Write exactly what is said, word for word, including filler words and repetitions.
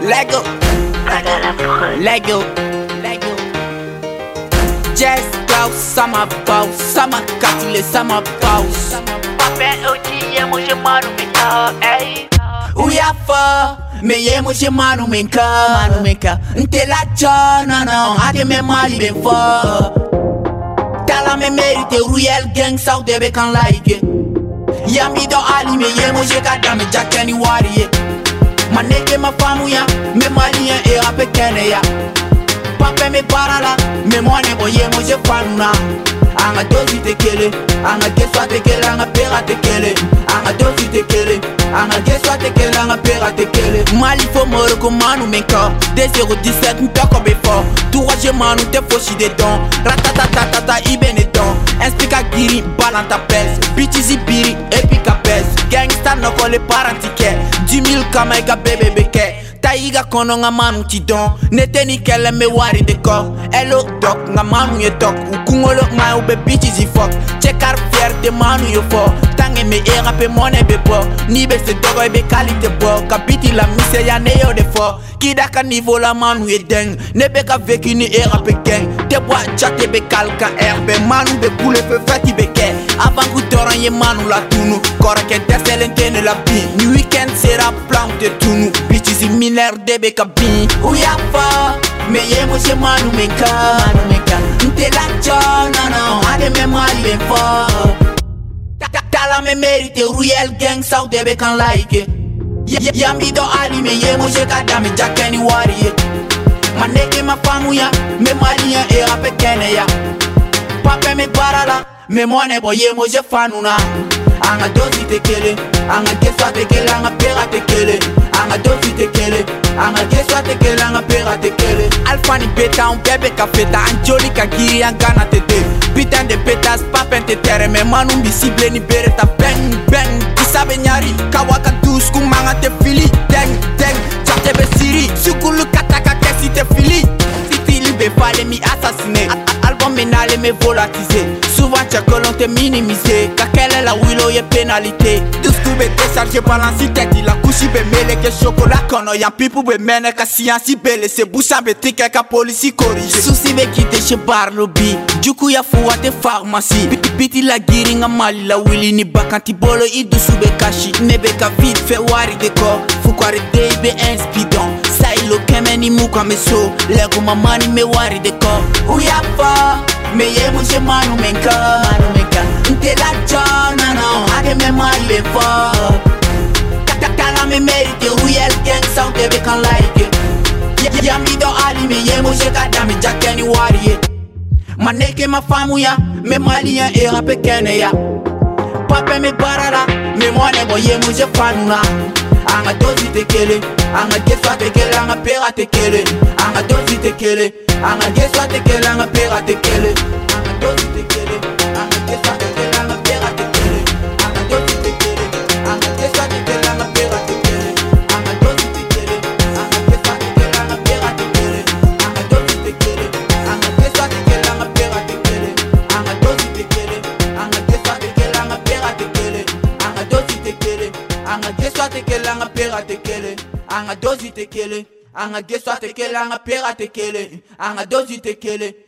Lego, Lego, Lego. Just go, sama bow, sama katile, sama bow. Papa Oji, yeah, moi je m'en remets, hey. Ouya fa, me ye mo je manu menka, manu menka. Nte la chana na, ake me mali ben fa. Tala me merite real gang sao debe kan like. Yami do ali me ye mo je kada me jakeni wari. Maneke ma famu ya, me mali ya e rape kene ya. Papa me parala, me mwane bo ye mo je fanuna. Anga dozi te kele, anga keswa te kele, anga pera te kele. Anga dozi te kele, anga keswa te kele, anga pera te kele. Mali fo moro ko manu menka, de zéro dix-sept ntoko befo. Touraje manu te foshi de don, ratatatatata ibene don. Explica giri, balanta pes, bitches ibiri, epica pes. Gangsta noko le parantike, dix mille kama ega bebe beke. Taiga kono nga manu ti don, nete ni kele me wari de ko. Elo dok nga manu ye tok, ukungolo nga ube bitches i fuck. Checkar fierte manu yo fo, tange me era pe mone be po. Ni be se dogo e be kalite po, kapiti la mise ya ne yo de fo. Kida ka niveau la manu ye deng, ne be ka veki ni era pe gang. Te boa chate be kalka erbe, manu be koule fe feti be ke. Avant ku toran ye manu la tunu, kora ke deselentene la bi. Ni weekend sera plan de tunu, bitches i miner de be ka bi. Ouya fa, me ye mo je manu menka, manu menka. Nte la chana na, ade me mali ben fa. Tala me merite real gang sao debe kan like. Yami do ali me ye mo je kada me jakeni wari. Maneke ma famu ya, me mali ya e rape kene ya. Papa me parala, me mwane bo ye mo je fanuna. Anga dozi te kele, anga keswa te kele, anga pera te kele. Anga dozi te kele, anga keswa te kele, anga pera te kele. Alpha ni beta, un bebe ka feta, anjoli ka giri, angana te te. Putain de pétas, papen te terre, me manu bi cible ni bereta. Bang, bang, kisabe nyari, kawaka douce, kumanga te fili. Deng, deng, chate be siri, sukulu kataka kesi te fili. Titili be fale mi assassiné, album menale me volatiser. Souvent t'as que l'on te minimisé, kakele la wilo ye pénalité. Discours be déchargé par l'ancité, la couche be mele ke chocolat kono. Yan pipu be mene ka science bele, se boucha be tike ka police corrige. Souci be kite chez Barlobi, juku ya fuwa te pharmacie. Biti la giri nga mali la wili ni bakanti bolo idu sube kashi. Nebe ka vite fe wari de ko, fukware de be inspidant. Sailo keme ni muka me so, lego mamani me wari de ko. Ouya fa, me ye mo je manu menka, manu menka. Nte la chana na, ake me mali be fa. Tala me merite real gang sao debe kan like. Yami do ali me ye mo je kada me jakeni wari. Maneke ma famu ya, me mali ya e rape kene ya. Papa me parara, me mwane bo ye mo je fanuna. Anga dozi te kele, anga keswa te kele, anga pera te kele. Anga dozi te kele, anga keswa te kele, anga pera te kele. Anga dozi te kele, anga keswa te kele, anga pera te kele. Anga dozi te kele, anga keswa te kele, anga pera te kele. Anga dozi te kele, anga keswa te kele, anga pera te kele. Anga dozi te kele, anga keswa te kele, anga pera te kele. Anga dozi te kele, anga keswa te kele, anga pera te kele. Anga dozi te kele, anga keswa te kele, anga pera te kele. Anga dozi te kele, anga keswa te kele, anga pera te kele. Anga dozi te kele.